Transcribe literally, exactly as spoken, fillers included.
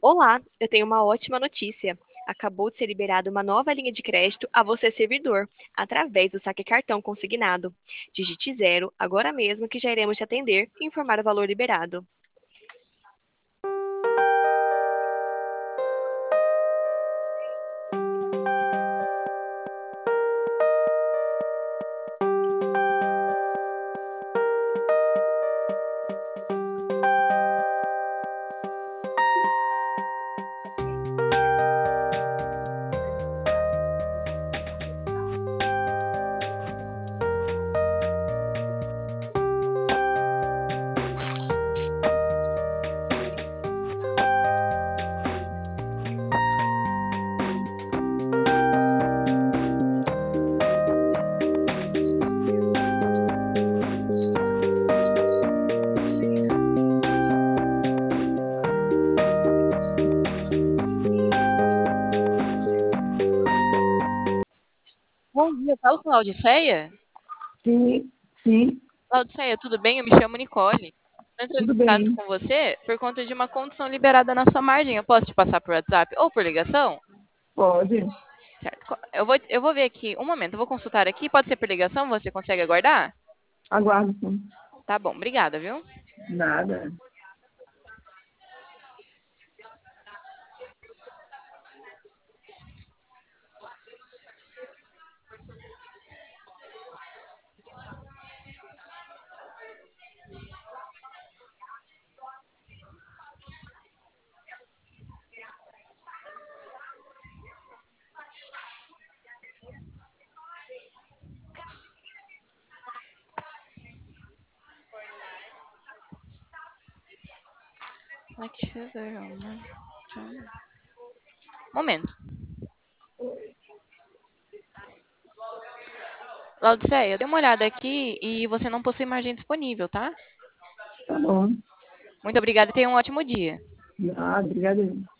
Olá, eu tenho uma ótima notícia. Acabou de ser liberada uma nova linha de crédito a você, servidor, através do saque cartão consignado. Digite zero agora mesmo que já iremos te atender e informar o valor liberado. Bom dia, fala com Laudiceia? Sim, sim, Laudiceia, tudo bem? Eu me chamo Nicole. Estou entrando tudo em contato bem. com você por conta de uma condição liberada na sua margem. Eu posso te passar por WhatsApp ou por ligação? Pode. Certo. Co- Eu vou, eu vou ver aqui, um momento, eu vou consultar aqui. Pode ser por ligação? Você consegue aguardar? Aguardo, sim. Tá bom, obrigada, viu? Nada. Black sugar, né? Momento. Laudiceia, eu dei uma olhada aqui e você não possui margem disponível, tá? Tá bom. Muito obrigada e tenha um ótimo dia. Nada, obrigado.